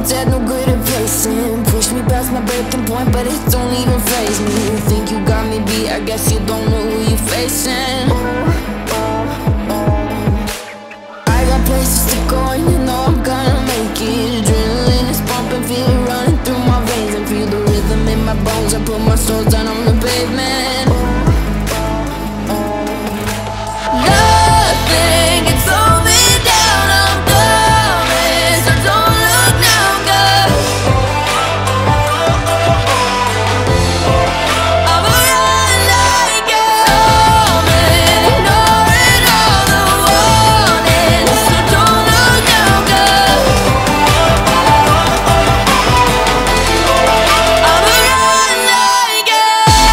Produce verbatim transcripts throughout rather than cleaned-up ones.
dead, no good at placing. Push me past my breaking point, but it don't even faze me. You think you got me beat, I guess you don't know who you're facing. I got places to go and you know I'm gonna make it. Adrenaline is pumping, feel it running through my veins, and feel the rhythm in my bones. I put my soul down on the pavement. Nothing can slow me down, I'm coming, so don't look now, girl. I'm a run like it, ignoring all the warnings, so don't look now, girl. I'm a run like it.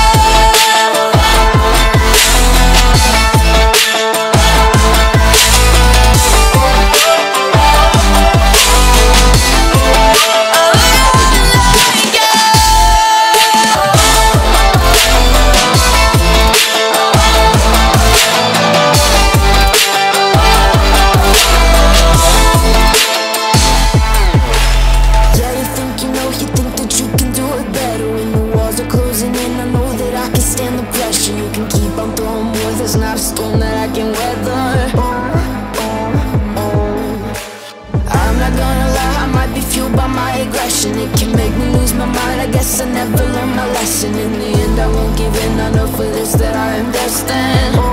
There's not a storm that I can weather. I'm not gonna lie, I might be fueled by my aggression. It can make me lose my mind, I guess I never learned my lesson. In the end I won't give in, I know for this that I am destined.